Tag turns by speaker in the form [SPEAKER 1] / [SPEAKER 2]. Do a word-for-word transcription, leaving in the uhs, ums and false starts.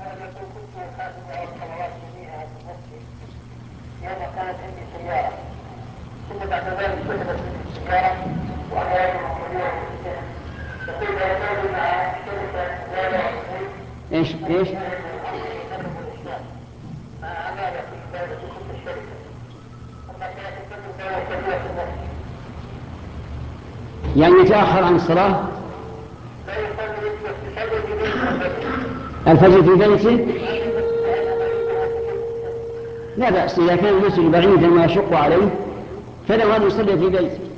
[SPEAKER 1] يوم كانت عندي سيارة، ثم بعد ذلك سحبت مني السيارة وأنا رجل كبير في السن، يقول يعتمد مع شركة زيادة
[SPEAKER 2] ايش ايش؟
[SPEAKER 1] مع عمالة في دولة تلك الشركة، أما كانت الفجر دولة كبيرة في النفس.
[SPEAKER 2] يعني يتأخر عن الصلاة؟
[SPEAKER 1] لا يصلي يصلي في بيته
[SPEAKER 2] الفجر في بيته؟ لا بأس إذا كان المسجد بعيدا ما يشق عليه فله أن يصلي في بيته.